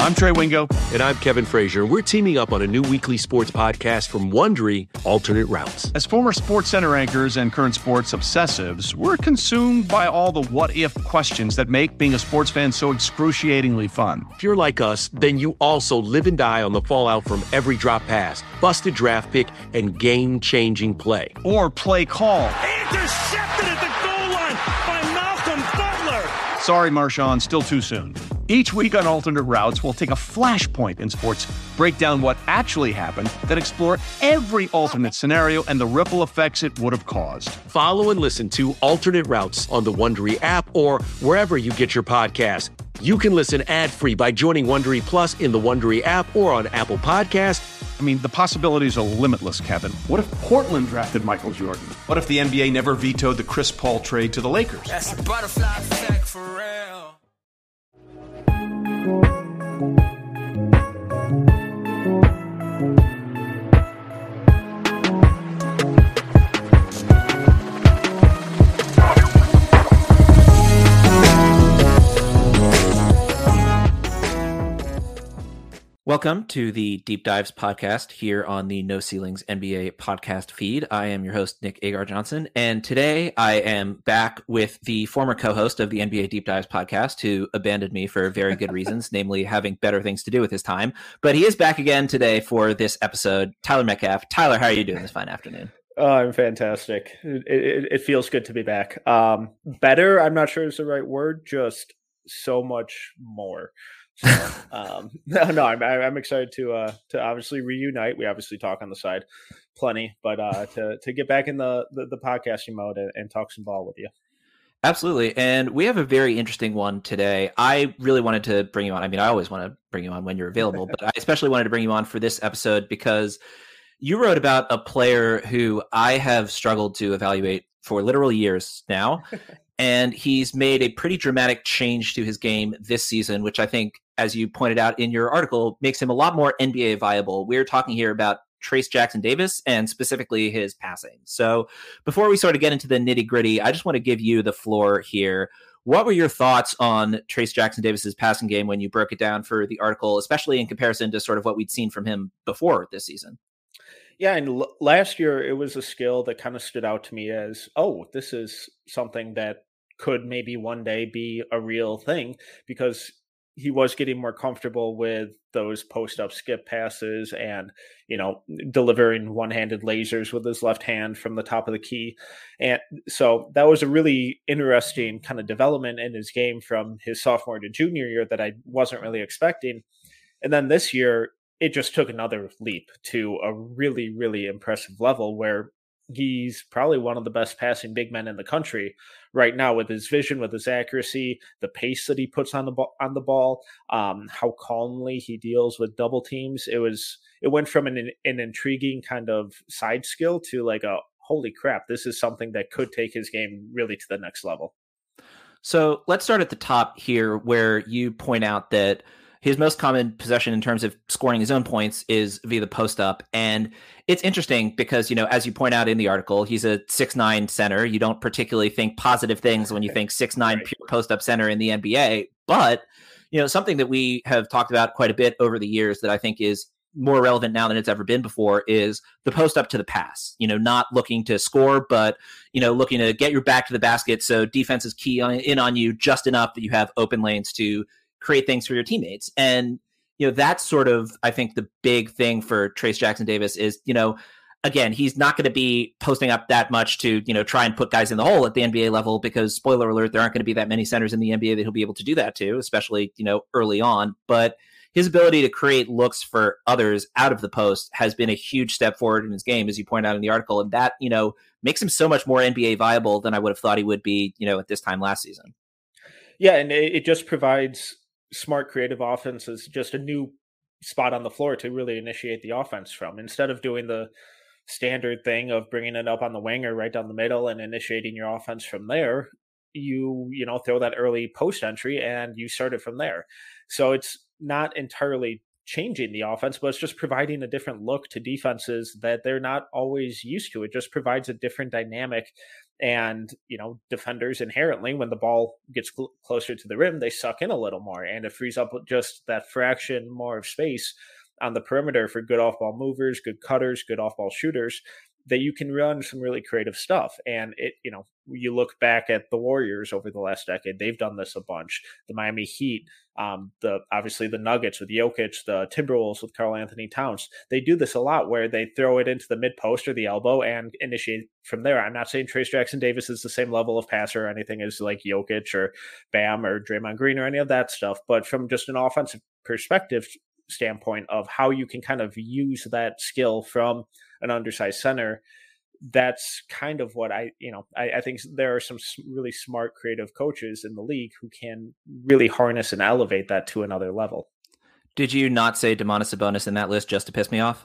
I'm Trey Wingo. And I'm Kevin Frazier. We're teaming up on a new weekly sports podcast from Wondery, Alternate Routes. As former SportsCenter anchors and current sports obsessives, we're consumed by all the what-if questions that make being a sports fan so excruciatingly fun. If you're like us, then you also live and die on the fallout from every drop pass, busted draft pick, and game-changing play. Or play call. Intercepted at the goal line by Malcolm Butler. Sorry, Marshawn, still too soon. Each week on Alternate Routes, we'll take a flashpoint in sports, break down what actually happened, then explore every alternate scenario and the ripple effects it would have caused. Follow and listen to Alternate Routes on the Wondery app or wherever you get your podcasts. You can listen ad-free by joining Wondery Plus in the Wondery app or on Apple Podcasts. I mean, the possibilities are limitless, Kevin. What if Portland drafted Michael Jordan? What if the NBA never vetoed the Chris Paul trade to the Lakers? That's a butterfly effect for real. Welcome to the Deep Dives podcast here on the No Ceilings NBA podcast feed. I am your host, Nick Agar-Johnson, and today I am back with the former co-host of the NBA Deep Dives podcast who abandoned me for very good reasons, namely having better things to do with his time. But he is back again today for this episode, Tyler Metcalf. Tyler, how are you doing this fine afternoon? I'm fantastic. It feels good to be back. Better, I'm not sure is the right word, just so much more. So, I'm excited to obviously reunite. We obviously talk on the side plenty, but to get back in the podcasting mode and talk some ball with you. Absolutely. And we have a very interesting one today. I really wanted to bring you on. I mean, I always want to bring you on when you're available, but I especially wanted to bring you on for this episode because you wrote about a player who I have struggled to evaluate for literal years now. And he's made a pretty dramatic change to his game this season, which I think, as you pointed out in your article, makes him a lot more NBA viable. We're talking here about Trayce Jackson-Davis and specifically his passing. So before we sort of get into the nitty-gritty, I just want to give you the floor here. What were your thoughts on Trayce Jackson-Davis's passing game when you broke it down for the article, especially in comparison to sort of what we'd seen from him before this season? Yeah, and last year it was a skill that kind of stood out to me as, oh, this is something that could maybe one day be a real thing because he was getting more comfortable with those post-up skip passes and, delivering one-handed lasers with his left hand from the top of the key. And so that was a really interesting kind of development in his game from his sophomore to junior year that I wasn't really expecting. And then this year, it just took another leap to a really, really impressive level where he's probably one of the best passing big men in the country right now with his vision, with his accuracy, the pace that he puts on the ball, how calmly he deals with double teams. It went from an intriguing kind of side skill to like a holy crap, this is something that could take his game really to the next level. So let's start at the top here where you point out that his most common possession in terms of scoring his own points is via the post-up. And it's interesting because, as you point out in the article, he's a 6'9" center. You don't particularly think positive things when you think 6'9" right. Pure post-up center in the NBA. But, something that we have talked about quite a bit over the years that I think is more relevant now than it's ever been before is the post-up to the pass. Not looking to score, but, looking to get your back to the basket so defense is key in on you just enough that you have open lanes to create things for your teammates. And, that's sort of, I think, the big thing for Trayce Jackson-Davis is, again, he's not going to be posting up that much to, try and put guys in the hole at the NBA level because, spoiler alert, there aren't going to be that many centers in the NBA that he'll be able to do that to, especially, early on. But his ability to create looks for others out of the post has been a huge step forward in his game, as you point out in the article. And that, makes him so much more NBA viable than I would have thought he would be, at this time last season. Yeah, and it just provides smart, creative offenses, just a new spot on the floor to really initiate the offense from. Instead of doing the standard thing of bringing it up on the wing or right down the middle and initiating your offense from there, you throw that early post entry and you start it from there. So it's not entirely changing the offense, but it's just providing a different look to defenses that they're not always used to. It just provides a different dynamic And, defenders inherently, when the ball gets closer to the rim, they suck in a little more, and it frees up just that fraction more of space on the perimeter for good off-ball movers, good cutters, good off-ball shooters, that you can run some really creative stuff. And you look back at the Warriors over the last decade, they've done this a bunch. The Miami Heat, obviously the Nuggets with Jokic, the Timberwolves with Karl Anthony Towns, they do this a lot where they throw it into the mid post or the elbow and initiate from there. I'm not saying Trayce Jackson-Davis is the same level of passer or anything as like Jokic or Bam or Draymond Green or any of that stuff, but from just an offensive perspective standpoint of how you can kind of use that skill from an undersized center, that's kind of what I think there are some really smart creative coaches in the league who can really harness and elevate that to another level. Did you not say Domantas Sabonis in that list just to piss me off?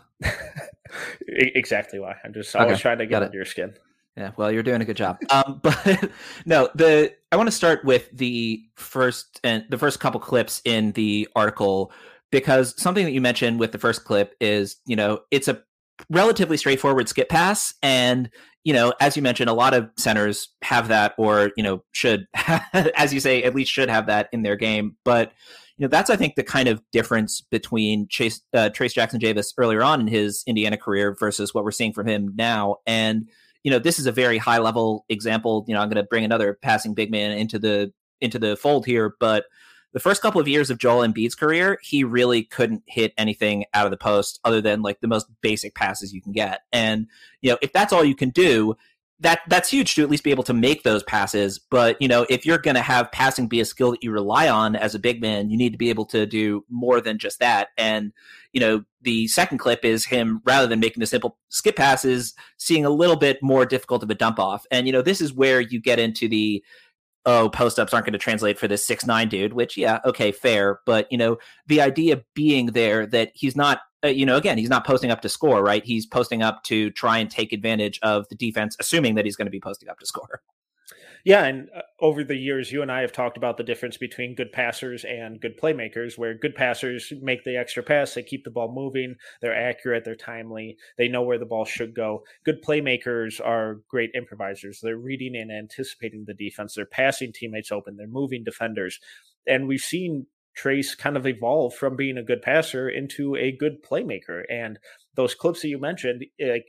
Exactly why. I'm just always trying to get under your skin. Yeah, well, you're doing a good job. But no, I want to start with the first couple clips in the article, because something that you mentioned with the first clip is, it's a relatively straightforward skip pass. And, as you mentioned, a lot of centers have that, or, should, as you say, at least should have that in their game. But, that's, I think, the kind of difference between Trayce Jackson-Davis earlier on in his Indiana career versus what we're seeing from him now. And, this is a very high level example. I'm going to bring another passing big man into the fold here, but the first couple of years of Joel Embiid's career, he really couldn't hit anything out of the post other than like the most basic passes you can get. And, if that's all you can do, that's huge to at least be able to make those passes. But, if you're going to have passing be a skill that you rely on as a big man, you need to be able to do more than just that. And, the second clip is him, rather than making the simple skip passes, seeing a little bit more difficult of a dump off. And, this is where you get into the, post-ups aren't going to translate for this 6'9" dude, which, yeah, okay, fair. But, the idea being there that he's not, again, he's not posting up to score, right? He's posting up to try and take advantage of the defense, assuming that he's going to be posting up to score. Yeah, and over the years, you and I have talked about the difference between good passers and good playmakers, where good passers make the extra pass, they keep the ball moving, they're accurate, they're timely, they know where the ball should go. Good playmakers are great improvisers. They're reading and anticipating the defense. They're passing teammates open. They're moving defenders. And we've seen Trayce kind of evolve from being a good passer into a good playmaker. And those clips that you mentioned,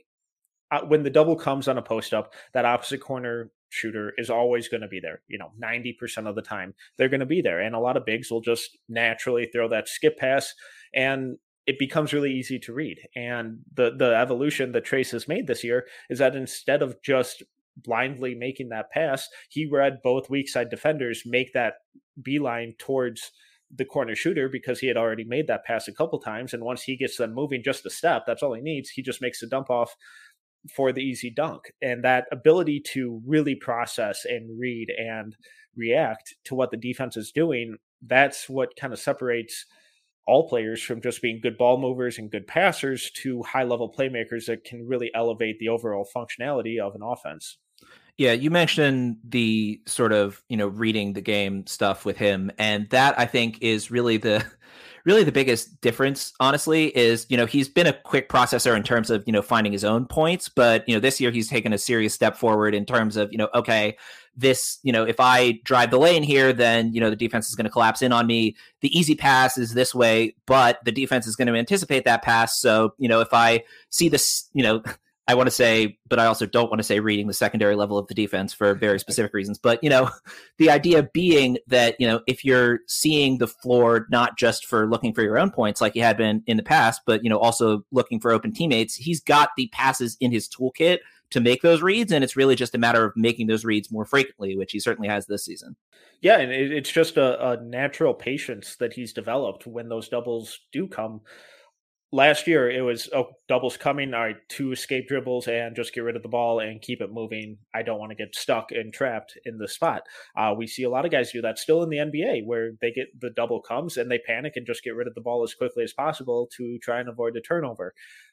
when the double comes on a post-up, that opposite corner shooter is always going to be there. 90% of the time they're going to be there. And a lot of bigs will just naturally throw that skip pass, and it becomes really easy to read. And the evolution that Trayce has made this year is that instead of just blindly making that pass, he read both weak side defenders make that beeline towards the corner shooter because he had already made that pass a couple times. And once he gets them moving just a step, that's all he needs. He just makes the dump off for the easy dunk. And that ability to really process and read and react to what the defense is doing, that's what kind of separates all players from just being good ball movers and good passers to high level playmakers that can really elevate the overall functionality of an offense. Yeah, you mentioned the sort of, reading the game stuff with him. And that, I think, is really the biggest difference, honestly, is, he's been a quick processor in terms of, finding his own points. But, this year he's taken a serious step forward in terms of, okay, this, if I drive the lane here, then, the defense is going to collapse in on me. The easy pass is this way, but the defense is going to anticipate that pass. So, if I see this, I want to say, but I also don't want to say reading the secondary level of the defense for very specific reasons. But, the idea being that, if you're seeing the floor, not just for looking for your own points like you had been in the past, but, also looking for open teammates, he's got the passes in his toolkit to make those reads. And it's really just a matter of making those reads more frequently, which he certainly has this season. Yeah, and it's just a natural patience that he's developed when those doubles do come. Last year, it was, doubles coming, all right, 2 escape dribbles and just get rid of the ball and keep it moving. I don't want to get stuck and trapped in the spot. We see a lot of guys do that still in the NBA, where they get the double comes and they panic and just get rid of the ball as quickly as possible to try and avoid a turnover.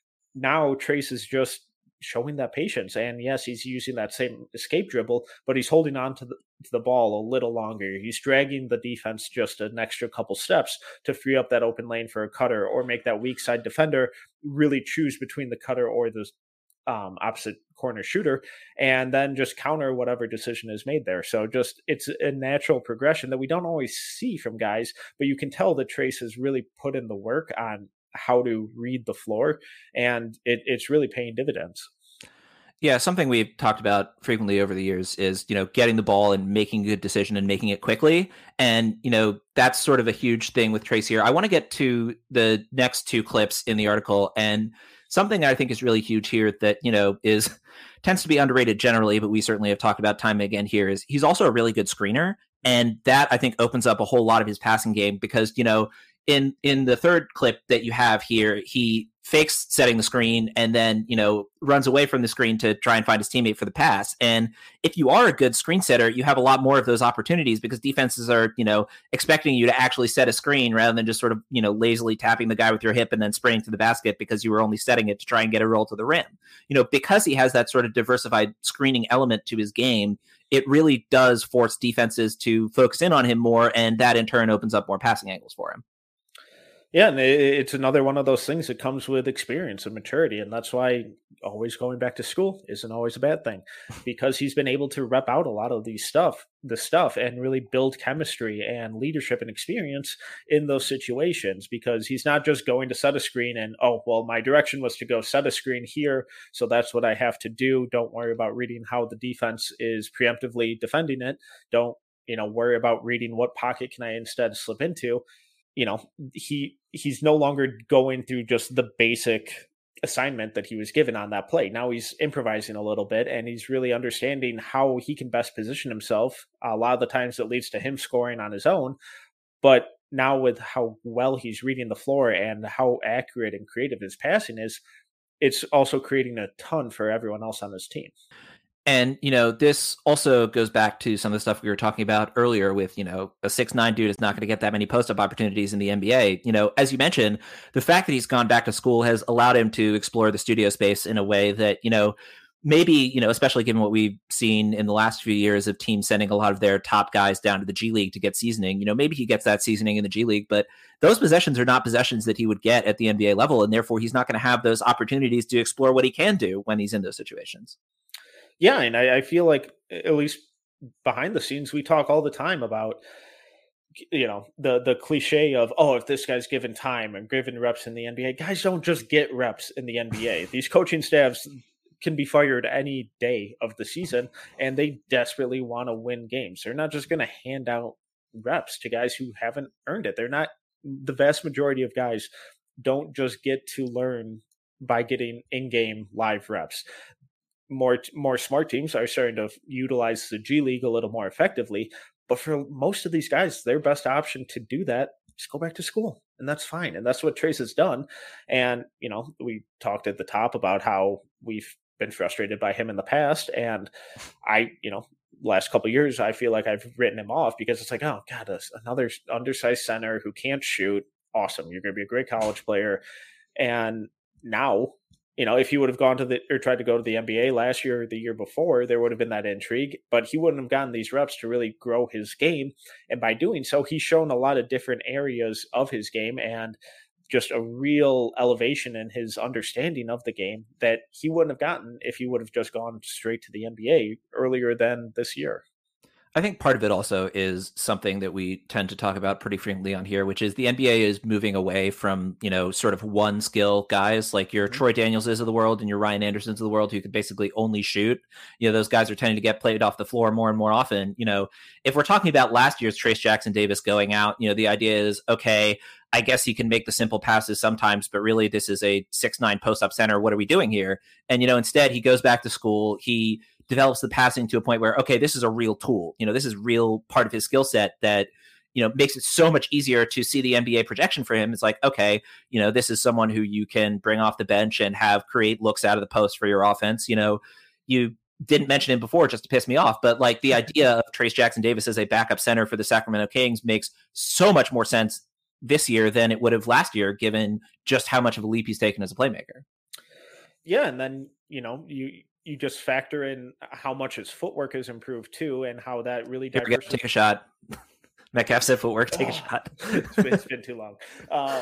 Now, Trayce is just showing that patience. And yes, he's using that same escape dribble, but he's holding on to the ball a little longer. He's dragging the defense just an extra couple steps to free up that open lane for a cutter, or make that weak side defender really choose between the cutter or the opposite corner shooter, and then just counter whatever decision is made there. So just it's a natural progression that we don't always see from guys, but you can tell that Trayce has really put in the work on how to read the floor, and it's really paying dividends. Yeah, something we've talked about frequently over the years is, getting the ball and making a good decision and making it quickly. And, that's sort of a huge thing with Trayce here. I want to get to the next two clips in the article, and something I think is really huge here that, tends to be underrated generally, but we certainly have talked about time again here, is he's also a really good screener. And that, I think, opens up a whole lot of his passing game because, in the third clip that you have here, he fakes setting the screen and then, runs away from the screen to try and find his teammate for the pass. And if you are a good screen setter, you have a lot more of those opportunities because defenses are, expecting you to actually set a screen rather than just sort of, lazily tapping the guy with your hip and then spraying to the basket because you were only setting it to try and get a roll to the rim. Because he has that sort of diversified screening element to his game, it really does force defenses to focus in on him more, and that in turn opens up more passing angles for him. Yeah, and it's another one of those things that comes with experience and maturity, and that's why always going back to school isn't always a bad thing, because he's been able to rep out a lot of the stuff, and really build chemistry and leadership and experience in those situations, because he's not just going to set a screen and, oh, well, my direction was to go set a screen here, so that's what I have to do. Don't worry about reading how the defense is preemptively defending it. Don't, worry about reading what pocket can I instead slip into. He's no longer going through just the basic assignment that he was given on that play. Now he's improvising a little bit, and he's really understanding how he can best position himself. A lot of the times it leads to him scoring on his own, but now with how well he's reading the floor and how accurate and creative his passing is, it's also creating a ton for everyone else on his team. And, this also goes back to some of the stuff we were talking about earlier with, a 6'9" dude is not going to get that many post-up opportunities in the NBA. As you mentioned, the fact that he's gone back to school has allowed him to explore the studio space in a way that, maybe, especially given what we've seen in the last few years of teams sending a lot of their top guys down to the G League to get seasoning, maybe he gets that seasoning in the G League, but those possessions are not possessions that he would get at the NBA level. And therefore he's not going to have those opportunities to explore what he can do when he's in those situations. Yeah, and I feel like, at least behind the scenes, we talk all the time about, the cliche of, oh, if this guy's given time and given reps in the NBA, guys don't just get reps in the NBA. These coaching staffs can be fired any day of the season, and they desperately want to win games. They're not just going to hand out reps to guys who haven't earned it. The vast majority of guys don't just get to learn by getting in-game live reps. More smart teams are starting to utilize the G League a little more effectively. But for most of these guys, their best option to do that is go back to school. And that's fine. And that's what Trayce has done. And, we talked at the top about how we've been frustrated by him in the past. And last couple of years, I feel like I've written him off because it's like, oh, God, another undersized center who can't shoot. Awesome. You're going to be a great college player. And now, if he would have gone tried to go to the NBA last year or the year before, there would have been that intrigue, but he wouldn't have gotten these reps to really grow his game. And by doing so, he's shown a lot of different areas of his game and just a real elevation in his understanding of the game that he wouldn't have gotten if he would have just gone straight to the NBA earlier than this year. I think part of it also is something that we tend to talk about pretty frequently on here, which is the NBA is moving away from, sort of one skill guys like your Troy Danielses of the world and your Ryan Andersons of the world who could basically only shoot. Those guys are tending to get played off the floor more and more often. If we're talking about last year's Trayce Jackson-Davis going out, the idea is, okay, I guess he can make the simple passes sometimes, but really this is a 6'9" post-up center. What are we doing here? And, instead he goes back to school. He develops the passing to a point where, okay, this is a real tool. This is real part of his skill set that, makes it so much easier to see the NBA projection for him. It's like, okay, this is someone who you can bring off the bench and have create looks out of the post for your offense. You didn't mention him before just to piss me off, but like the idea of Trayce Jackson-Davis as a backup center for the Sacramento Kings makes so much more sense this year than it would have last year, given just how much of a leap he's taken as a playmaker. Yeah. And then, you just factor in how much his footwork has improved too, and how that really take a shot. Metcalf said footwork, take a shot. It's been too long.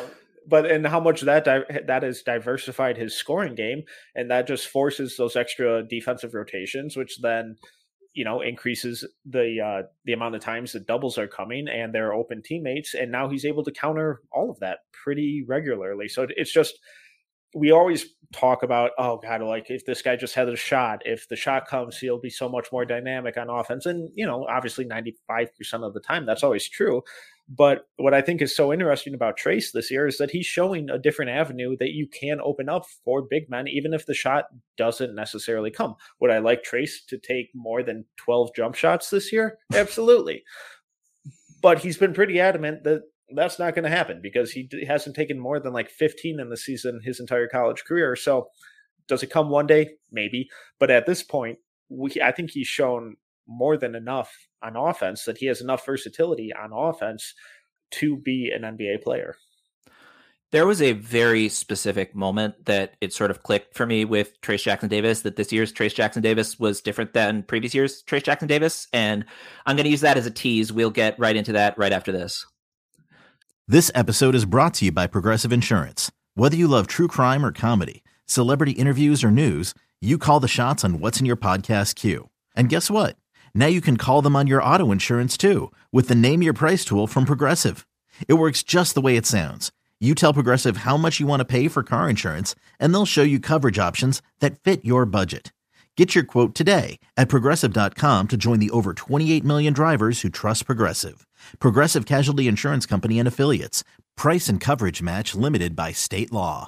and how much that has diversified his scoring game, and that just forces those extra defensive rotations, which then increases the amount of times that doubles are coming and there are open teammates, and now he's able to counter all of that pretty regularly. So it's just, we always talk about, oh God, like if this guy just had a shot, if the shot comes, he'll be so much more dynamic on offense. And, obviously 95% of the time, that's always true. But what I think is so interesting about Trayce this year is that he's showing a different avenue that you can open up for big men, even if the shot doesn't necessarily come. Would I like Trayce to take more than 12 jump shots this year? Absolutely. But he's been pretty adamant that that's not going to happen because he hasn't taken more than like 15 in the season his entire college career. So does it come one day? Maybe. But at this point, I think he's shown more than enough on offense that he has enough versatility on offense to be an NBA player. There was a very specific moment that it sort of clicked for me with Trayce Jackson-Davis, that this year's Trayce Jackson-Davis was different than previous year's Trayce Jackson-Davis. And I'm going to use that as a tease. We'll get right into that right after this. This episode is brought to you by Progressive Insurance. Whether you love true crime or comedy, celebrity interviews or news, you call the shots on what's in your podcast queue. And guess what? Now you can call them on your auto insurance too with the Name Your Price tool from Progressive. It works just the way it sounds. You tell Progressive how much you want to pay for car insurance, and they'll show you coverage options that fit your budget. Get your quote today at Progressive.com to join the over 28 million drivers who trust Progressive. Progressive Casualty Insurance Company and Affiliates. Price and coverage match limited by state law.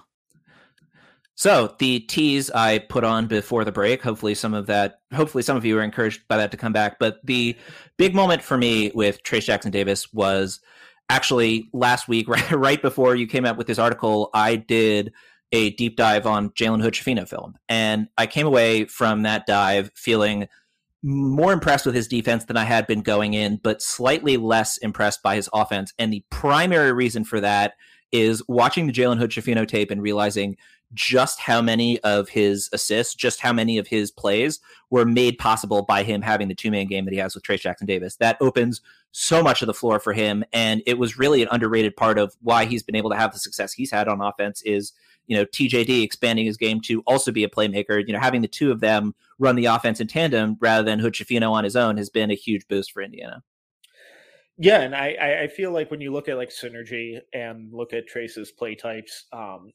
So the tease I put on before the break, hopefully some of you are encouraged by that to come back. But the big moment for me with Trayce Jackson-Davis was actually last week, right before you came out with this article. I did a deep dive on Jalen Hood-Schifino film, and I came away from that dive feeling more impressed with his defense than I had been going in, but slightly less impressed by his offense. And the primary reason for that is watching the Jalen Hood-Schifino tape and realizing just how many of his assists, just how many of his plays were made possible by him having the two-man game that he has with Trayce Jackson-Davis. That opens so much of the floor for him, and it was really an underrated part of why he's been able to have the success he's had on offense is, TJD expanding his game to also be a playmaker. Having the two of them run the offense in tandem rather than Hood-Schifino on his own has been a huge boost for Indiana. Yeah, and I feel like when you look at like synergy and look at Trayce's play types,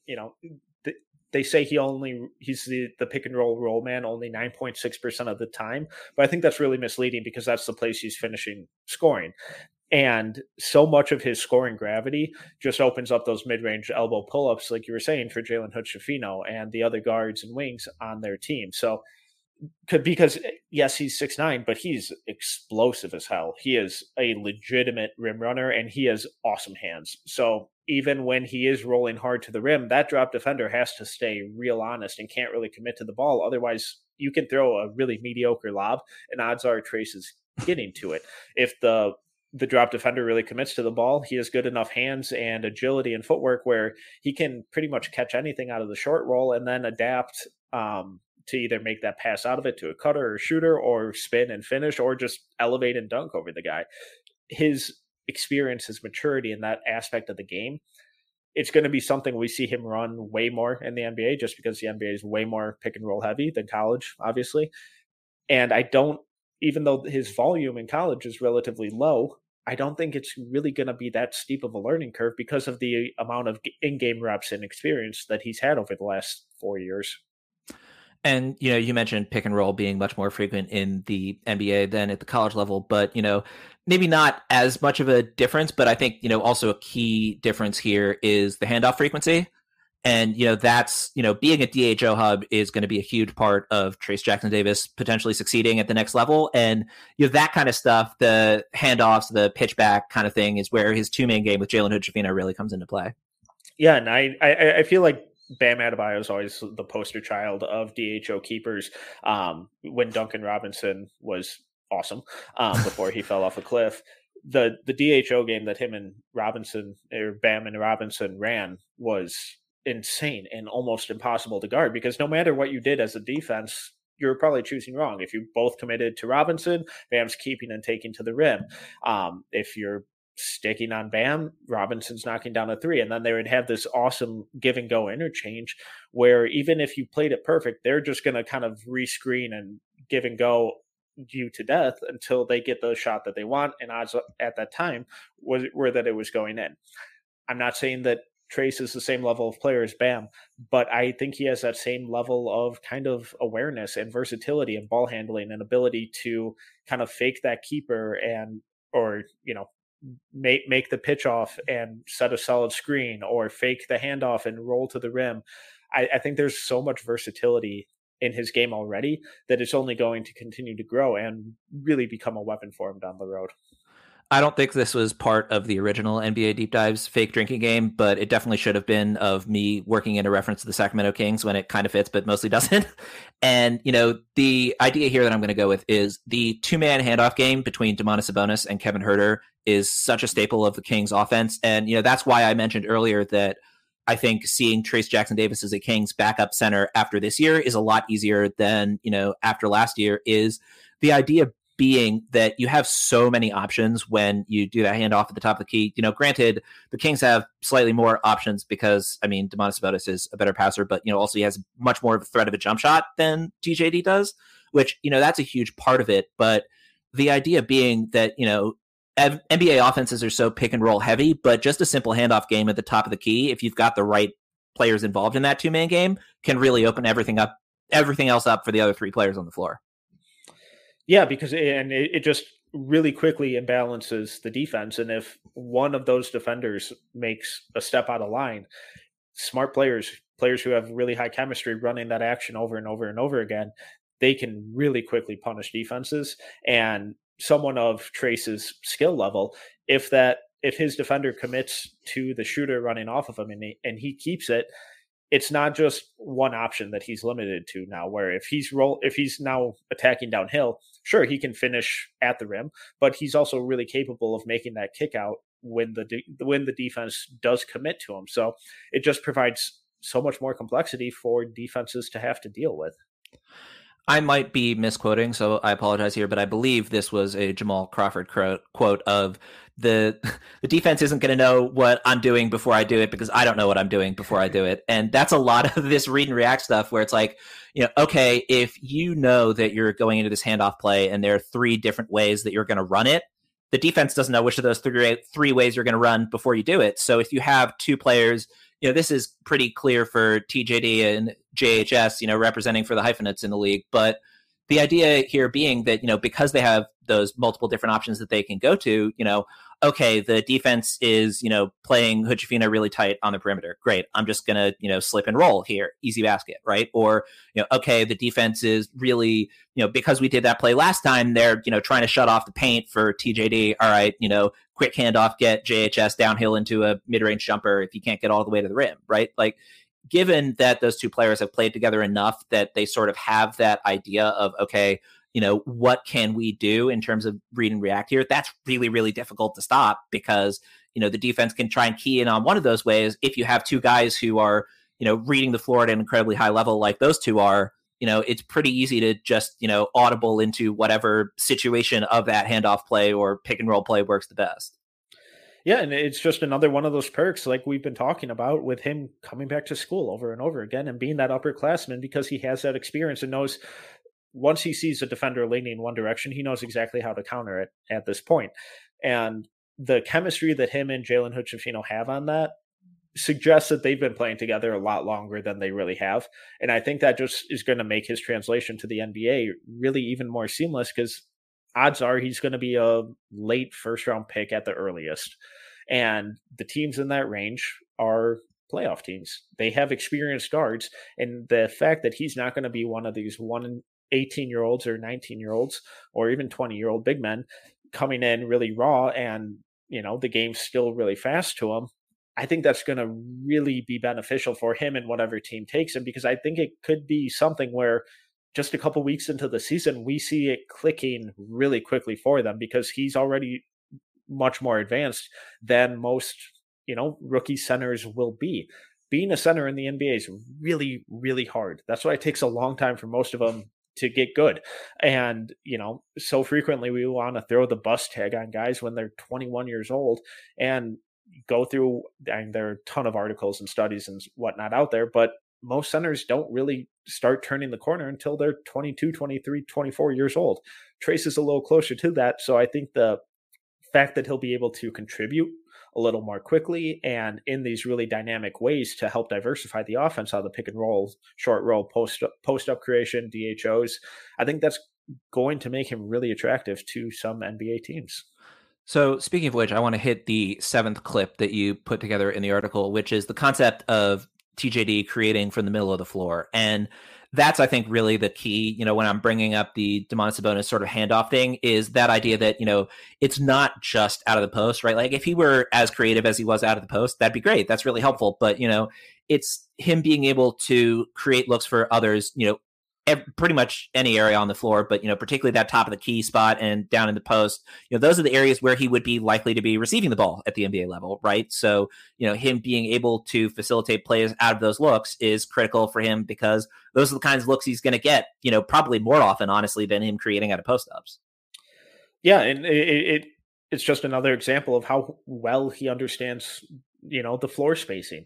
they say he's the pick and roll man only 9.6% of the time, but I think that's really misleading because that's the place he's finishing scoring. And so much of his scoring gravity just opens up those mid-range elbow pull-ups, like you were saying, for Jalen Hood-Schifino and the other guards and wings on their team. So because yes, he's 6'9", but he's explosive as hell. He is a legitimate rim runner and he has awesome hands. So even when he is rolling hard to the rim, that drop defender has to stay real honest and can't really commit to the ball. Otherwise, you can throw a really mediocre lob and odds are Trayce is getting to it. If the drop defender really commits to the ball, he has good enough hands and agility and footwork where he can pretty much catch anything out of the short roll and then adapt to either make that pass out of it to a cutter or shooter or spin and finish or just elevate and dunk over the guy. His experience, his maturity in that aspect of the game, it's going to be something we see him run way more in the NBA just because the NBA is way more pick and roll heavy than college, obviously. And even though his volume in college is relatively low, I don't think it's really going to be that steep of a learning curve because of the amount of in-game reps and experience that he's had over the last 4 years. And, you mentioned pick and roll being much more frequent in the NBA than at the college level, but, maybe not as much of a difference, but I think, also a key difference here is the handoff frequency. And, that's, being a DHO hub is going to be a huge part of Trayce Jackson-Davis potentially succeeding at the next level. And, that kind of stuff, the handoffs, the pitch back kind of thing is where his two-man game with Jalen Hood-Schifino really comes into play. Yeah, and I feel like Bam Adebayo is always the poster child of DHO keepers. When Duncan Robinson was awesome before he fell off a cliff, the DHO game that him and Robinson or Bam and Robinson ran was insane and almost impossible to guard because no matter what you did as a defense, you're probably choosing wrong. If you both committed to Robinson, Bam's keeping and taking to the rim. If you're sticking on Bam, Robinson's knocking down a three. And then they would have this awesome give and go interchange where even if you played it perfect, they're just going to kind of rescreen and give and go you to death until they get the shot that they want. And odds at that time were that it was going in. I'm not saying that Trayce is the same level of player as Bam, but I think he has that same level of kind of awareness and versatility and ball handling and ability to kind of fake that keeper or make the pitch off and set a solid screen, or fake the handoff and roll to the rim. I think there's so much versatility in his game already that it's only going to continue to grow and really become a weapon for him down the road. I don't think this was part of the original NBA Deep Dives fake drinking game, but it definitely should have been of me working in a reference to the Sacramento Kings when it kind of fits, but mostly doesn't. And, the idea here that I'm going to go with is the two-man handoff game between Domantas Sabonis and Kevin Huerter is such a staple of the Kings offense. And, that's why I mentioned earlier that I think seeing Trayce Jackson-Davis as a Kings backup center after this year is a lot easier than, after last year. Is the idea being that you have so many options when you do that handoff at the top of the key. Granted, the Kings have slightly more options because, Domantas Sabonis is a better passer, but, also he has much more of a threat of a jump shot than TJD does, which, that's a huge part of it. But the idea being that, NBA offenses are so pick and roll heavy, but just a simple handoff game at the top of the key, if you've got the right players involved in that two-man game, can really open everything else up for the other three players on the floor. Yeah, because it just really quickly imbalances the defense. And if one of those defenders makes a step out of line, smart players who have really high chemistry running that action over and over and over again, they can really quickly punish defenses. And someone of Trayce's skill level, if his defender commits to the shooter running off of him and he keeps it, it's not just one option that he's limited to now, where if he's now attacking downhill, sure, he can finish at the rim, but he's also really capable of making that kick out when the defense does commit to him. So it just provides so much more complexity for defenses to have to deal with. I might be misquoting, so I apologize here, but I believe this was a Jamal Crawford quote of the defense isn't going to know what I'm doing before I do it because I don't know what I'm doing before I do it. And that's a lot of this read and react stuff where it's like, okay, if you know that you're going into this handoff play and there are three different ways that you're going to run it, the defense doesn't know which of those three ways you're going to run before you do it. So if you have two players, this is pretty clear for TJD and JHS, representing for the hyphenates in the league. But the idea here being that, because they have those multiple different options that they can go to, okay, the defense is, playing Hood-Schifino really tight on the perimeter. Great. I'm just going to, slip and roll here. Easy basket, right? Or, okay, the defense is really, because we did that play last time, they're, trying to shut off the paint for TJD. All right, quick handoff, get JHS downhill into a mid-range jumper if you can't get all the way to the rim, right? Like, given that those two players have played together enough that they sort of have that idea of, okay, what can we do in terms of read and react here? That's really, really difficult to stop because, the defense can try and key in on one of those ways. If you have two guys who are, reading the floor at an incredibly high level like those two are, it's pretty easy to just, audible into whatever situation of that handoff play or pick and roll play works the best. Yeah, and it's just another one of those perks like we've been talking about with him coming back to school over and over again and being that upperclassman because he has that experience and knows once he sees a defender leaning in one direction, he knows exactly how to counter it at this point. And the chemistry that him and Jalen Hood-Schifino have on that suggests that they've been playing together a lot longer than they really have. And I think that just is going to make his translation to the NBA really even more seamless because odds are he's going to be a late first-round pick at the earliest. And the teams in that range are playoff teams. They have experienced guards. And the fact that he's not going to be one of these 18-year-olds or 19-year-olds or even 20-year-old big men coming in really raw and, the game's still really fast to him, I think that's going to really be beneficial for him and whatever team takes him because I think it could be something where just a couple weeks into the season, we see it clicking really quickly for them because he's already much more advanced than most, rookie centers will be. Being a center in the NBA is really, really hard. That's why it takes a long time for most of them to get good. And, so frequently we want to throw the bust tag on guys when they're 21 years old and go through, and there are a ton of articles and studies and whatnot out there, but most centers don't really start turning the corner until they're 22, 23, 24 years old. Trayce is a little closer to that. So I think the fact that he'll be able to contribute a little more quickly and in these really dynamic ways to help diversify the offense, how the pick and roll, short roll, post up creation, DHOs, I think that's going to make him really attractive to some NBA teams. So speaking of which, I want to hit the 7th clip that you put together in the article, which is the concept of TJD creating from the middle of the floor. And that's, I think, really the key, when I'm bringing up the Domantas Sabonis sort of handoff thing, is that idea that, it's not just out of the post, right? Like if he were as creative as he was out of the post, that'd be great. That's really helpful. But, it's him being able to create looks for others, pretty much any area on the floor, but particularly that top of the key spot and down in the post, those are the areas where he would be likely to be receiving the ball at the NBA level, right? So him being able to facilitate plays out of those looks is critical for him, because those are the kinds of looks he's going to get, probably more often, honestly, than him creating out of post ups. Yeah, and it's just another example of how well he understands the floor spacing.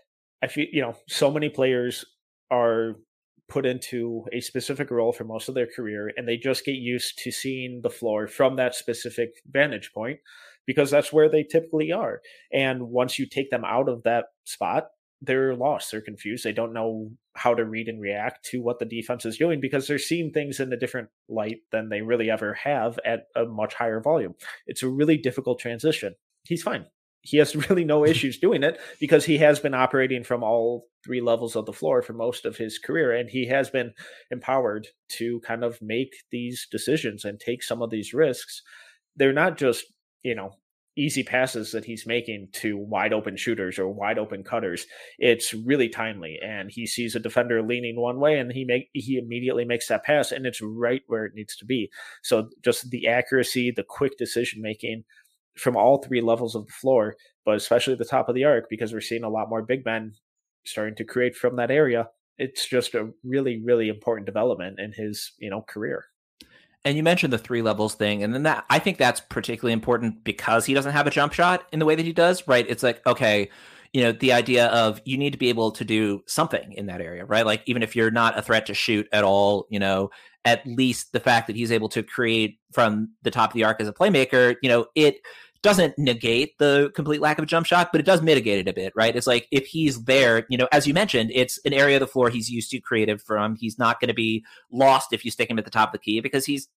I feel so many players are put into a specific role for most of their career, and they just get used to seeing the floor from that specific vantage point because that's where they typically are. And once you take them out of that spot, they're lost, they're confused, they don't know how to read and react to what the defense is doing because they're seeing things in a different light than they really ever have at a much higher volume. It's a really difficult transition. He's fine. He has really no issues doing it because he has been operating from all 3 levels of the floor for most of his career. And he has been empowered to kind of make these decisions and take some of these risks. They're not just, easy passes that he's making to wide open shooters or wide open cutters. It's really timely. And he sees a defender leaning one way and he immediately makes that pass, and it's right where it needs to be. So just the accuracy, the quick decision making from all 3 levels of the floor, but especially the top of the arc, because we're seeing a lot more big men starting to create from that area. It's just a really, really important development in his, career. And you mentioned the 3 levels thing. And then I think that's particularly important because he doesn't have a jump shot in the way that he does, right? It's like, okay, the idea of you need to be able to do something in that area, right? Like even if you're not a threat to shoot at all, at least the fact that he's able to create from the top of the arc as a playmaker, it doesn't negate the complete lack of a jump shot, but it does mitigate it a bit, right? It's like if he's there, as you mentioned, it's an area of the floor he's used to creative from. He's not going to be lost if you stick him at the top of the key because he's,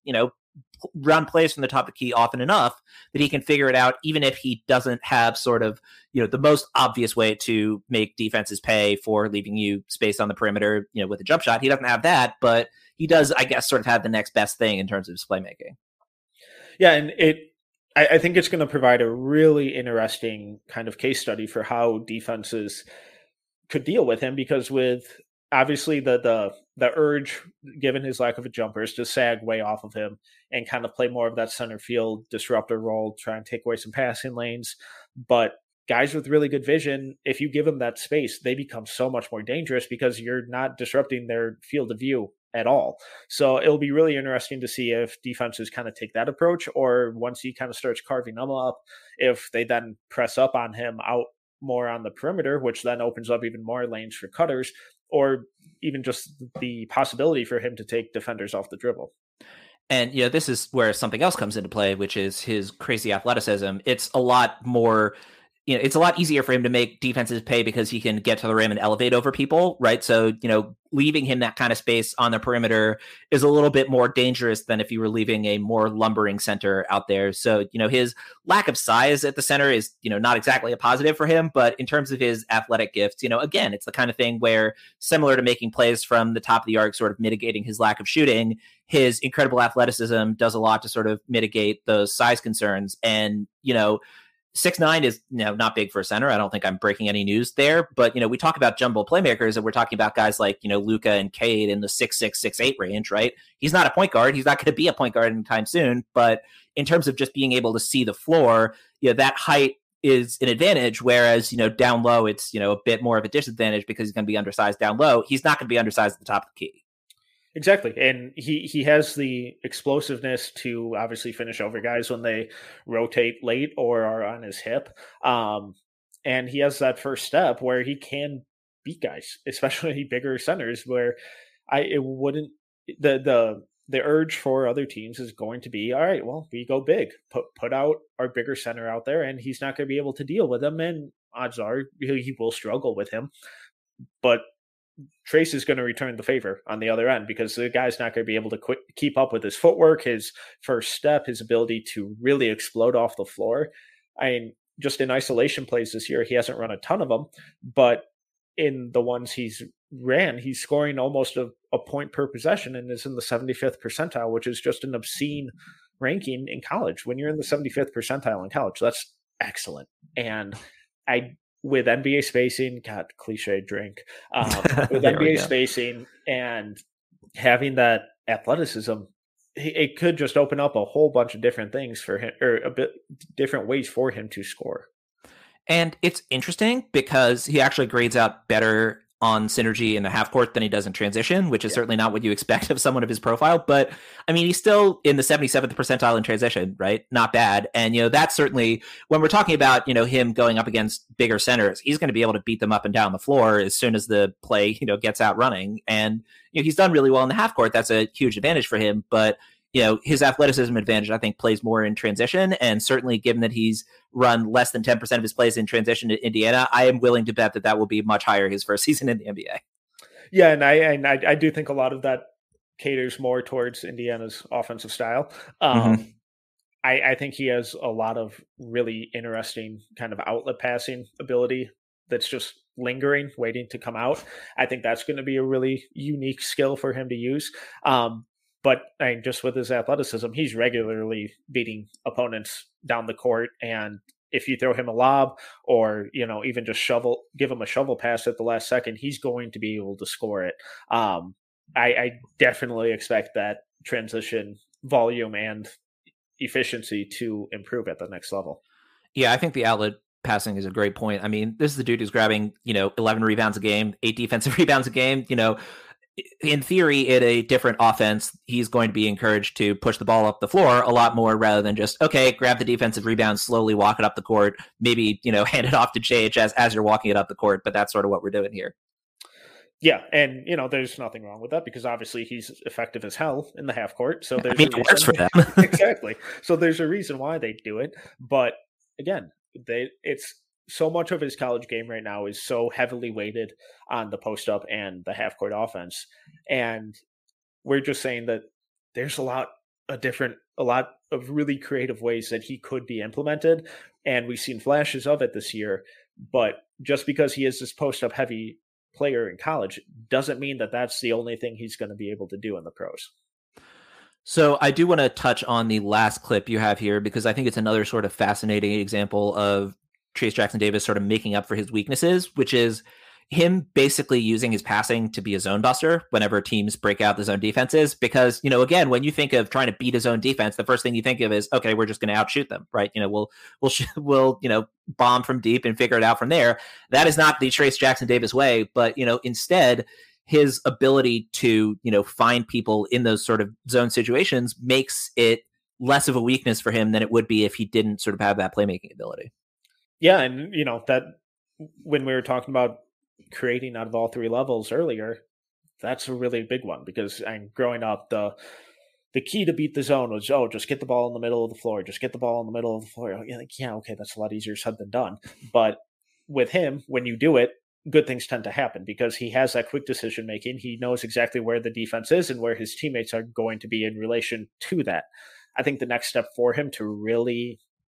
run plays from the top of the key often enough that he can figure it out, even if he doesn't have sort of, the most obvious way to make defenses pay for leaving you space on the perimeter, with a jump shot. He doesn't have that, but he does, I guess, sort of have the next best thing in terms of his playmaking. Yeah, and I think it's going to provide a really interesting kind of case study for how defenses could deal with him, because with obviously the urge, given his lack of a jumper, is to sag way off of him and kind of play more of that center field disruptor role, try and take away some passing lanes. But guys with really good vision, if you give them that space, they become so much more dangerous because you're not disrupting their field of view at all. So it'll be really interesting to see if defenses kind of take that approach, or once he kind of starts carving them up, if they then press up on him out more on the perimeter, which then opens up even more lanes for cutters, or even just the possibility for him to take defenders off the dribble. And, this is where something else comes into play, which is his crazy athleticism. It's a lot more, it's a lot easier for him to make defenses pay because he can get to the rim and elevate over people, right? So, leaving him that kind of space on the perimeter is a little bit more dangerous than if you were leaving a more lumbering center out there. So, his lack of size at the center is, not exactly a positive for him, but in terms of his athletic gifts, again, it's the kind of thing where, similar to making plays from the top of the arc, sort of mitigating his lack of shooting, his incredible athleticism does a lot to sort of mitigate those size concerns. And, 6'9" is not big for a center. I don't think I'm breaking any news there, but we talk about jumbo playmakers, and we're talking about guys like Luka and Cade in the 6'6", 6'8" range, right? He's not a point guard. He's not going to be a point guard anytime soon. But in terms of just being able to see the floor, that height is an advantage. Whereas down low, it's a bit more of a disadvantage because he's going to be undersized down low. He's not going to be undersized at the top of the key. Exactly. And he has the explosiveness to obviously finish over guys when they rotate late or are on his hip. And he has that first step where he can beat guys, especially bigger centers where it wouldn't the urge for other teams is going to be, all right, well, we go big, put out our bigger center out there, and he's not going to be able to deal with him. And odds are he will struggle with him. But Trayce is going to return the favor on the other end because the guy's not going to be able to keep up with his footwork, his first step, his ability to really explode off the floor. I mean, just in isolation plays this year, he hasn't run a ton of them, but in the ones he's ran, he's scoring almost a point per possession and is in the 75th percentile, which is just an obscene ranking in college. When you're in the 75th percentile in college, that's excellent. And with NBA spacing, God, cliche drink, with NBA spacing and having that athleticism, it could just open up a whole bunch of different things for him, or a bit different ways for him to score. And it's interesting because he actually grades out better on synergy in the half court than he does in transition, which is certainly not what you expect of someone of his profile. But I mean, he's still in the 77th percentile in transition, right? Not bad. And, that's certainly when we're talking about, him going up against bigger centers, he's going to be able to beat them up and down the floor as soon as the play, gets out running. And, he's done really well in the half court. That's a huge advantage for him. But, his athleticism advantage, I think, plays more in transition. And certainly given that he's run less than 10% of his plays in transition to Indiana, I am willing to bet that will be much higher his first season in the NBA. Yeah, and I do think a lot of that caters more towards Indiana's offensive style. I think he has a lot of really interesting kind of outlet passing ability that's just lingering, waiting to come out. I think that's going to be a really unique skill for him to use. But just with his athleticism, he's regularly beating opponents down the court. And if you throw him a lob or, even just give him a shovel pass at the last second, he's going to be able to score it. I definitely expect that transition volume and efficiency to improve at the next level. Yeah, I think the outlet passing is a great point. I mean, this is the dude who's grabbing, 11 rebounds a game, 8 defensive rebounds a game, in theory, in a different offense, he's going to be encouraged to push the ball up the floor a lot more rather than just, okay, grab the defensive rebound, slowly walk it up the court, maybe, hand it off to JH as you're walking it up the court. But that's sort of what we're doing here. Yeah, and, there's nothing wrong with that because obviously he's effective as hell in the half court. So there's it works for them. Exactly. So there's a reason why they do it. But again, it's so much of his college game right now is so heavily weighted on the post up and the half court offense. And we're just saying that there's a lot of really creative ways that he could be implemented. And we've seen flashes of it this year, but just because he is this post up heavy player in college doesn't mean that that's the only thing he's going to be able to do in the pros. So I do want to touch on the last clip you have here, because I think it's another sort of fascinating example of Trayce Jackson-Davis sort of making up for his weaknesses, which is him basically using his passing to be a zone buster whenever teams break out the zone defenses. Because, again, when you think of trying to beat a zone defense, the first thing you think of is, okay, we're just going to outshoot them, right? We'll bomb from deep and figure it out from there. That is not the Trayce Jackson-Davis way, but, instead his ability to, find people in those sort of zone situations makes it less of a weakness for him than it would be if he didn't sort of have that playmaking ability. Yeah, and that when we were talking about creating out of all three levels earlier, that's a really big one because growing up, the key to beat the zone was, just get the ball in the middle of the floor, just get the ball in the middle of the floor. Yeah, okay, that's a lot easier said than done. But with him, when you do it, good things tend to happen because he has that quick decision making. He knows exactly where the defense is and where his teammates are going to be in relation to that. I think the next step for him to really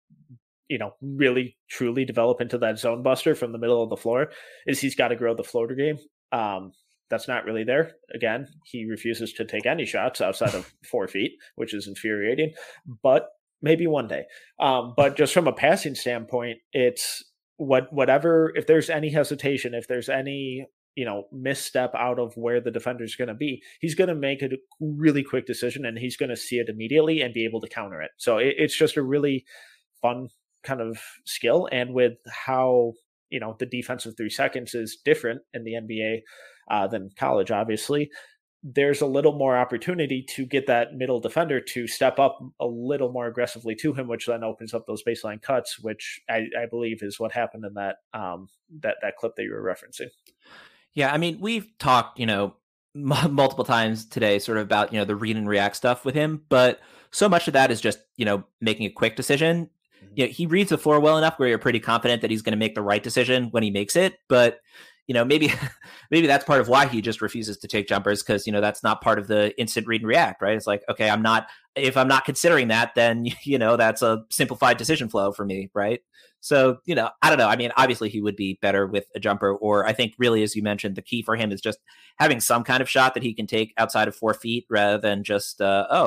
truly develop into that zone buster from the middle of the floor is he's got to grow the floater game. That's not really there. Again, he refuses to take any shots outside of 4 feet, which is infuriating, but maybe one day. But just from a passing standpoint, it's whatever, if there's any hesitation, if there's any, misstep out of where the defender's going to be, he's going to make a really quick decision and he's going to see it immediately and be able to counter it. So it's just a really fun kind of skill. And with how, the defensive 3 seconds is different in the NBA than college, obviously, there's a little more opportunity to get that middle defender to step up a little more aggressively to him, which then opens up those baseline cuts, which I believe is what happened in that that clip that you were referencing. Yeah, I mean, we've talked, multiple times today sort of about, the read and react stuff with him, but so much of that is just, making a quick decision. He reads the floor well enough where you're pretty confident that he's going to make the right decision when he makes it. But, maybe that's part of why he just refuses to take jumpers, because, that's not part of the instant read and react, right? It's like, okay, if I'm not considering that, then, that's a simplified decision flow for me, right? So, I don't know. I mean, obviously he would be better with a jumper, or I think really, as you mentioned, the key for him is just having some kind of shot that he can take outside of 4 feet rather than just,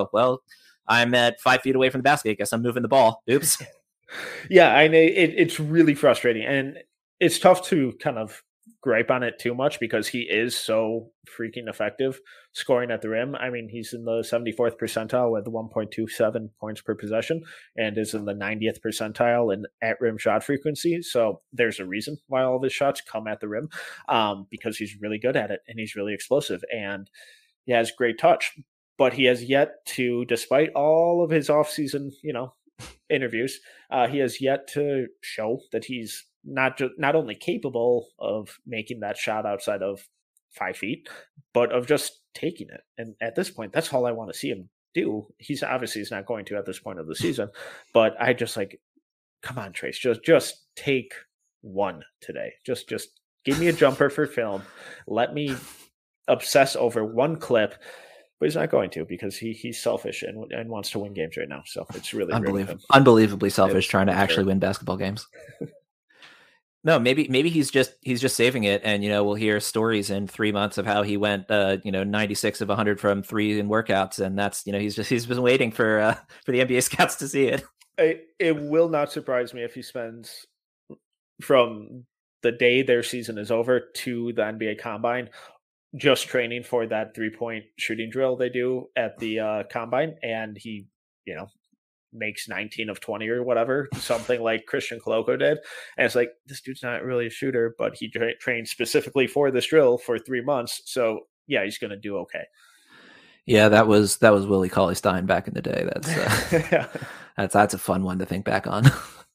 I'm at 5 feet away from the basket. I guess I'm moving the ball. Oops. Yeah, I know it's really frustrating, and it's tough to kind of gripe on it too much because he is so freaking effective scoring at the rim. I mean, he's in the 74th percentile with 1.27 points per possession and is in the 90th percentile in at rim shot frequency. So there's a reason why all of his shots come at the rim, because he's really good at it and he's really explosive and he has great touch. But he has yet to, despite all of his offseason, interviews, he has yet to show that he's not only capable of making that shot outside of 5 feet, but of just taking it. And at this point, that's all I want to see him do. He's not going to at this point of the season, but I just like, come on, Trace, just take one today. Just give me a jumper for film. Let me obsess over one clip. But he's not going to, because he's selfish and wants to win games right now. So it's really unbelievably selfish, trying to actually win basketball games. No, maybe he's just saving it, and we'll hear stories in 3 months of how he went 96 of 100 from 3 in workouts, and that's he's been waiting for the NBA scouts to see it. It will not surprise me if he spends from the day their season is over to the NBA Combine just training for that 3-point shooting drill they do at the Combine, and he makes 19 of 20 or whatever, something like Christian Koloko did. And it's like, this dude's not really a shooter, but he trained specifically for this drill for 3 months. So yeah, he's going to do okay. Yeah, that was Willie Cauley-Stein back in the day. That's that's a fun one to think back on.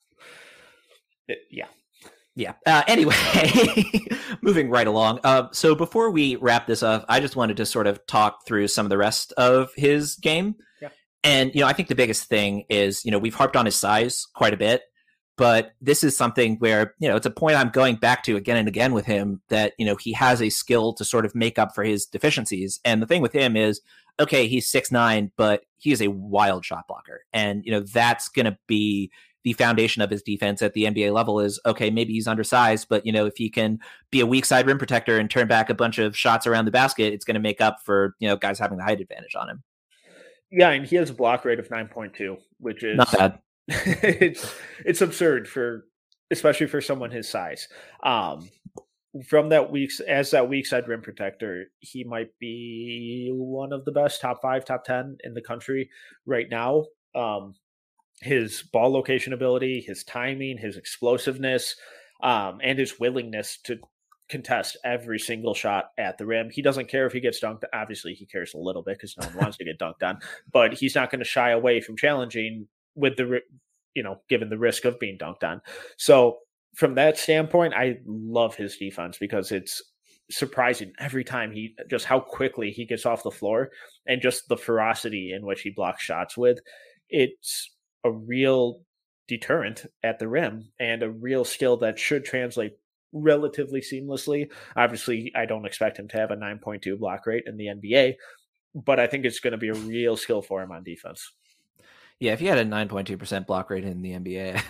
Yeah. Anyway, moving right along. So before we wrap this up, I just wanted to sort of talk through some of the rest of his game. Yeah. And, I think the biggest thing is, we've harped on his size quite a bit, but this is something where, it's a point I'm going back to again and again with him, that, he has a skill to sort of make up for his deficiencies. And the thing with him is, okay, he's 6'9", but he is a wild shot blocker. And, that's going to be the foundation of his defense at the NBA level. Is, okay, maybe he's undersized, but if he can be a weak side rim protector and turn back a bunch of shots around the basket, it's going to make up for, guys having the height advantage on him. Yeah. And he has a block rate of 9.2, which is not bad. it's absurd especially for someone his size. From that weak side rim protector, he might be one of the best, top 5, top 10 in the country right now. His ball location ability, his timing, his explosiveness, and his willingness to contest every single shot at the rim. He doesn't care if he gets dunked. Obviously, he cares a little bit because no one wants to get dunked on, but he's not going to shy away from challenging with given the risk of being dunked on. So from that standpoint, I love his defense because it's surprising every time how quickly he gets off the floor and just the ferocity in which he blocks shots with. It's a real deterrent at the rim and a real skill that should translate relatively seamlessly. Obviously, I don't expect him to have a 9.2 block rate in the NBA, but I think it's going to be a real skill for him on defense. Yeah, if he had a 9.2% block rate in the NBA.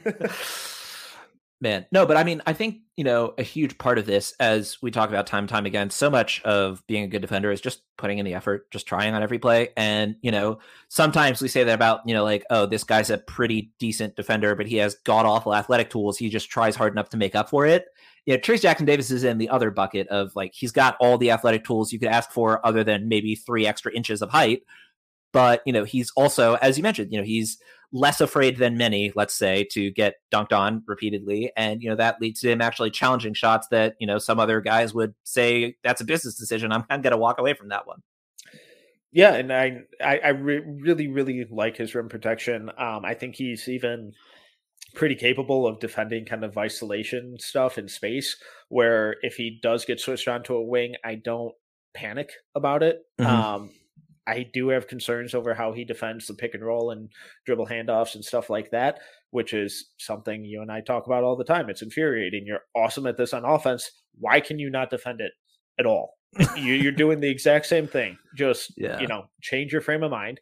Man, no, but I mean, I think, a huge part of this, as we talk about time and time again, so much of being a good defender is just putting in the effort, just trying on every play. And, sometimes we say that about, like, oh, this guy's a pretty decent defender, but he has god-awful athletic tools. He just tries hard enough to make up for it. Trayce Jackson-Davis is in the other bucket of, like, he's got all the athletic tools you could ask for other than maybe 3 extra inches of height, But, he's also, as you mentioned, he's less afraid than many, let's say, to get dunked on repeatedly. And, that leads to him actually challenging shots that, some other guys would say that's a business decision. I'm going to walk away from that one. Yeah, and I really, really like his rim protection. I think he's even pretty capable of defending kind of isolation stuff in space, where if he does get switched onto a wing, I don't panic about it. Mm-hmm. I do have concerns over how he defends the pick and roll and dribble handoffs and stuff like that, which is something you and I talk about all the time. It's infuriating. You're awesome at this on offense. Why can you not defend it at all? You're doing the exact same thing. Just, change your frame of mind.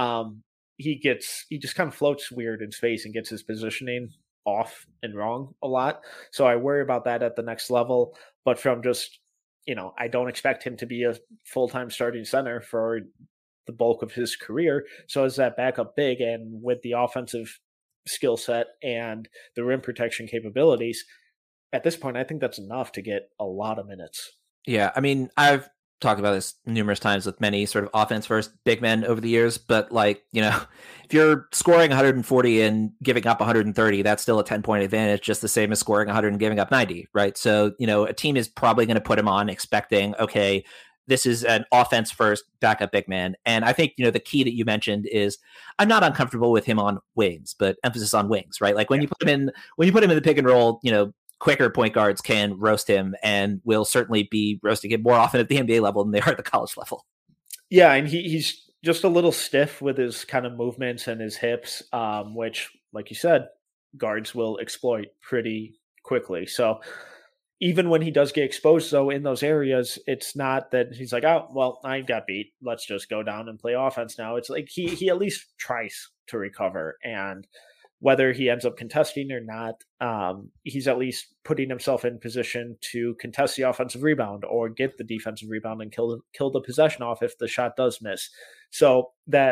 He just kind of floats weird in space and gets his positioning off and wrong a lot. So I worry about that at the next level. But from just, I don't expect him to be a full-time starting center for the bulk of his career. So as that backup big, and with the offensive skill set and the rim protection capabilities, at this point, I think that's enough to get a lot of minutes. Yeah, I mean, I've talked about this numerous times with many sort of offense first big men over the years, but if you're scoring 140 and giving up 130, that's still a 10-point advantage, just the same as scoring 100 and giving up 90, right? So, a team is probably going to put him on expecting, okay, this is an offense first backup big man. And I think, the key that you mentioned is I'm not uncomfortable with him on wings, but emphasis on wings, right? Like when you put him in the pick and roll, quicker point guards can roast him and will certainly be roasting him more often at the NBA level than they are at the college level. Yeah, and he's just a little stiff with his kind of movements and his hips, which, like you said, guards will exploit pretty quickly. So even when he does get exposed, though, in those areas, it's not that he's like, oh, well, I got beat. Let's just go down and play offense now. It's like he at least tries to recover, and whether he ends up contesting or not, he's at least putting himself in position to contest the offensive rebound or get the defensive rebound and kill the possession off if the shot does miss. So that,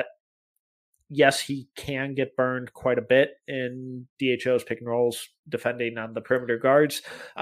yes, he can get burned quite a bit in DHO's pick and rolls defending on the perimeter guards,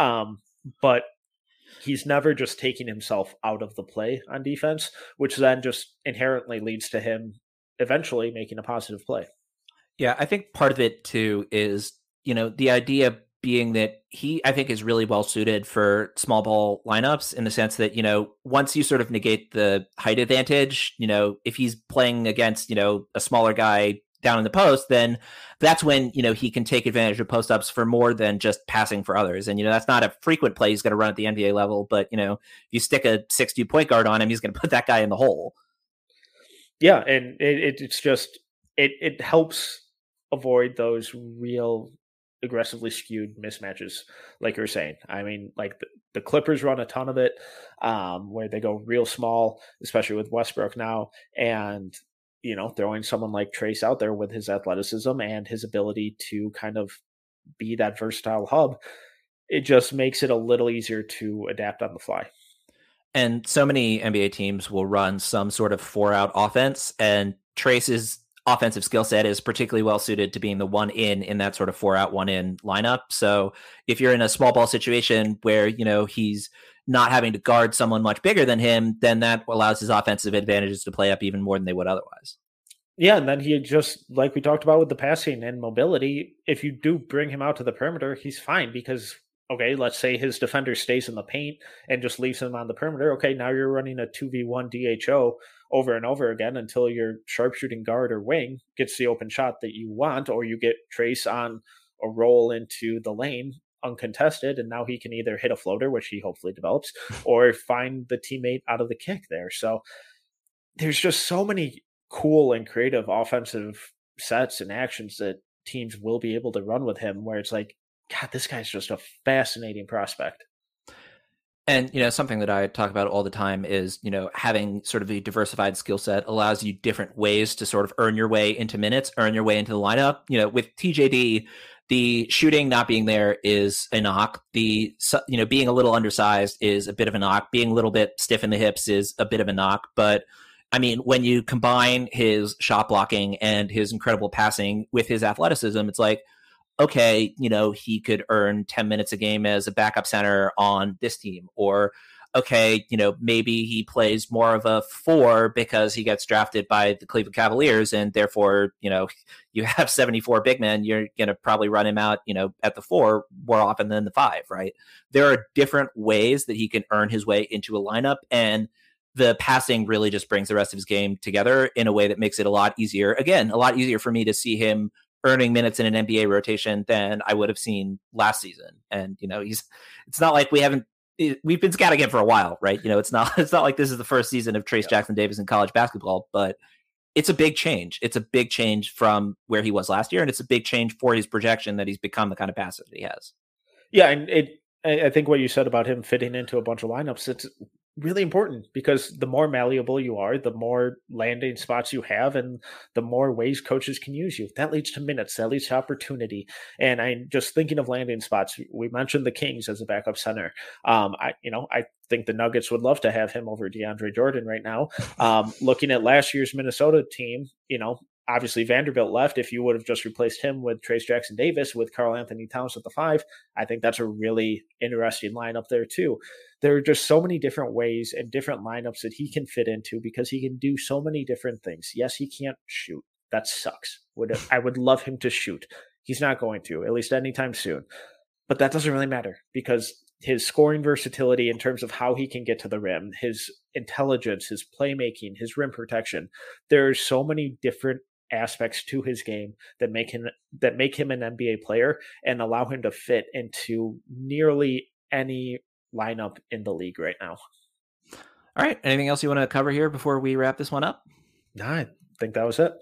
but he's never just taking himself out of the play on defense, which then just inherently leads to him eventually making a positive play. Yeah, I think part of it too is, the idea being that he, I think, is really well suited for small ball lineups in the sense that, once you sort of negate the height advantage, if he's playing against, a smaller guy down in the post, then that's when, he can take advantage of post ups for more than just passing for others. And, that's not a frequent play he's going to run at the NBA level, but, if you stick a 6'2" point guard on him, he's going to put that guy in the hole. Yeah. And it's just, it helps avoid those real aggressively skewed mismatches, like you're saying. I mean, like the Clippers run a ton of it, where they go real small, especially with Westbrook now, and throwing someone like Trace out there with his athleticism and his ability to kind of be that versatile hub, it just makes it a little easier to adapt on the fly. And so many NBA teams will run some sort of 4-out offense, and Trace's offensive skill set is particularly well suited to being the one in that sort of 4-out, 1-in lineup. So if you're in a small ball situation where, he's not having to guard someone much bigger than him, then that allows his offensive advantages to play up even more than they would otherwise. Yeah, and then he just, like we talked about with the passing and mobility, if you do bring him out to the perimeter, he's fine because, okay, let's say his defender stays in the paint and just leaves him on the perimeter. Okay, now you're running a 2v1 DHO over and over again until your sharpshooting guard or wing gets the open shot that you want, or you get Trace on a roll into the lane uncontested, and now he can either hit a floater, which he hopefully develops, or find the teammate out of the kick there. So there's just so many cool and creative offensive sets and actions that teams will be able to run with him, where it's like, God, this guy's just a fascinating prospect. And, something that I talk about all the time is, having sort of a diversified skill set allows you different ways to sort of earn your way into minutes, earn your way into the lineup. With TJD, the shooting not being there is a knock. The, being a little undersized is a bit of a knock. Being a little bit stiff in the hips is a bit of a knock. But I mean, when you combine his shot blocking and his incredible passing with his athleticism, it's like, okay, he could earn 10 minutes a game as a backup center on this team, or okay, maybe he plays more of a 4 because he gets drafted by the Cleveland Cavaliers, and therefore, you have 74 big men, you're going to probably run him out, at the 4 more often than the 5, right? There are different ways that he can earn his way into a lineup, and the passing really just brings the rest of his game together in a way that makes it a lot easier. Again, a lot easier for me to see him earning minutes in an NBA rotation than I would have seen last season. And, it's not like we've been scouting him for a while, right? It's not like this is the first season of Trayce Jackson Davis in college basketball, but it's a big change. It's a big change from where he was last year, and it's a big change for his projection that he's become the kind of passer that he has. Yeah, and I think what you said about him fitting into a bunch of lineups, it's really important, because the more malleable you are, the more landing spots you have, and the more ways coaches can use you. That leads to minutes, that leads to opportunity. And I'm just thinking of landing spots. We mentioned the Kings as a backup center. I think the Nuggets would love to have him over DeAndre Jordan right now. Looking at last year's Minnesota team, obviously Vanderbilt left. If you would have just replaced him with Trayce Jackson Davis with Karl Anthony Towns at the 5, I think that's a really interesting lineup there too. There are just so many different ways and different lineups that he can fit into, because he can do so many different things. Yes, he can't shoot. That sucks. I would love him to shoot. He's not going to, at least anytime soon. But that doesn't really matter, because his scoring versatility in terms of how he can get to the rim, his intelligence, his playmaking, his rim protection, there's so many different aspects to his game that make him an NBA player and allow him to fit into nearly any lineup in the league right now. All right. Anything else you want to cover here before we wrap this one up? No, I think that was it.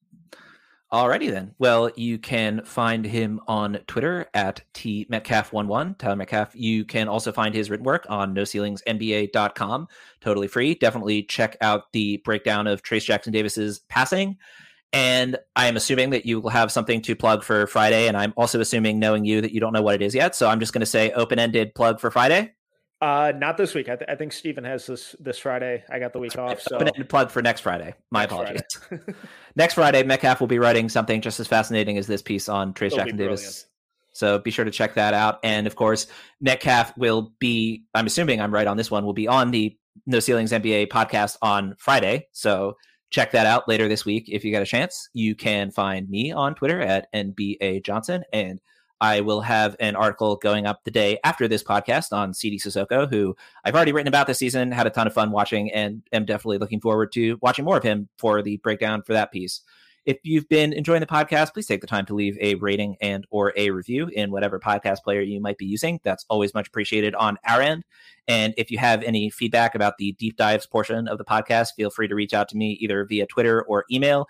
Alrighty then. Well, you can find him on Twitter at tmetcalf11, Tyler Metcalf. You can also find his written work on NoCeilingsNBA.com, totally free. Definitely check out the breakdown of Trayce Jackson Davis's passing. And I'm assuming that you will have something to plug for Friday. And I'm also assuming, knowing you, that you don't know what it is yet. So I'm just going to say open-ended plug for Friday. Not this week. I think Steven has this Friday. I got the week off. So open-ended plug for next Friday. My apologies. Next Friday, Metcalf will be writing something just as fascinating as this piece on Trayce Jackson Davis. So be sure to check that out. And of course, Metcalf will be, I'm assuming I'm right on this one, will be on the No Ceilings NBA podcast on Friday. So check that out later this week if you get a chance. You can find me on Twitter at NBA Johnson, and I will have an article going up the day after this podcast on CD Sissoko, who I've already written about this season, had a ton of fun watching, and am definitely looking forward to watching more of him for the breakdown for that piece. If you've been enjoying the podcast, please take the time to leave a rating and or a review in whatever podcast player you might be using. That's always much appreciated on our end. And if you have any feedback about the deep dives portion of the podcast, feel free to reach out to me either via Twitter or email,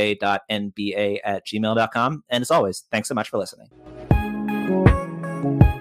nickaj.nba@gmail.com. And as always, thanks so much for listening.